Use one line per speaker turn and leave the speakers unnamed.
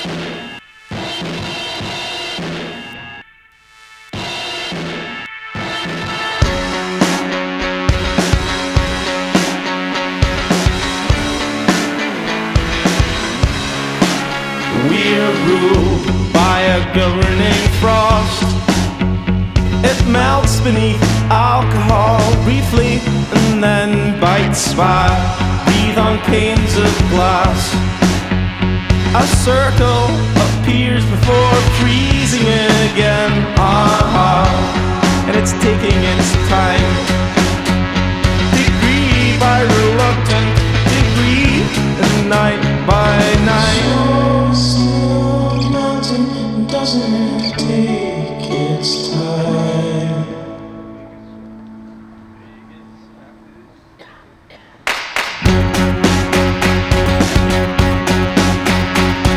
We're ruled by a governing frost. It melts beneath alcohol briefly and then bites back. Breathe on panes of glass. A circle appears before freezing again. And it's taking its time. Degree by reluctant degree in the night.